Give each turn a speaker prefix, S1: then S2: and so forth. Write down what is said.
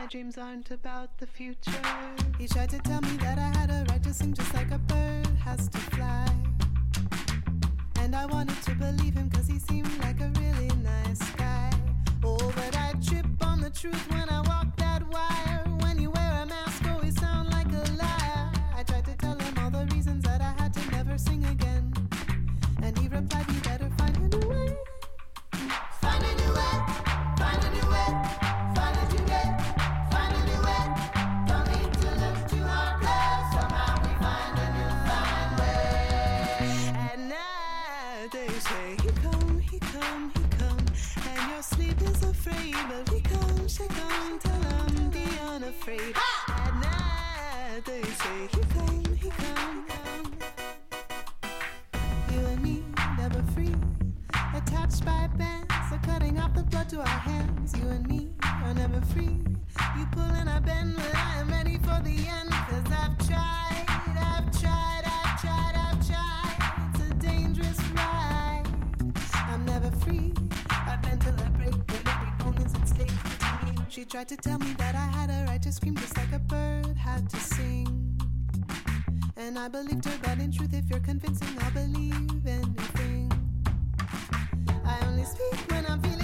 S1: dreams aren't about the future.
S2: He tried to tell me that I had a right to sing just like a bird has to fly. And I wanted to believe him cause he seemed like a really nice guy. Oh, but I trip on the truth when I walk that wire. When you wear a mask, always sound like a liar. I tried to tell him all the reasons that I had to never sing again. And he replied, you better find a new way. Find a new way, find a new way, find a new way, find a new way. Don't need to look too hard, cause somehow we find a new fine way. At night they say, he come, he come, he come. And your sleep is afraid, but he come, she come. Tell him, be unafraid. At night they say, he come, he come, come. You and me, never free. Attached by bands, are cutting off the blood to our hands. You and me are never free. You pull and I bend, but I am ready for the end. Cause I've tried, I've tried, I've tried, I've tried. It's a dangerous ride. I'm never free. I bend till I break, but every bone is at stake. She tried to tell me that I had a right to scream just like a bird had to sing. And I believed her, but in truth, if you're convincing, I'll believe anything. I only speak when I'm feeling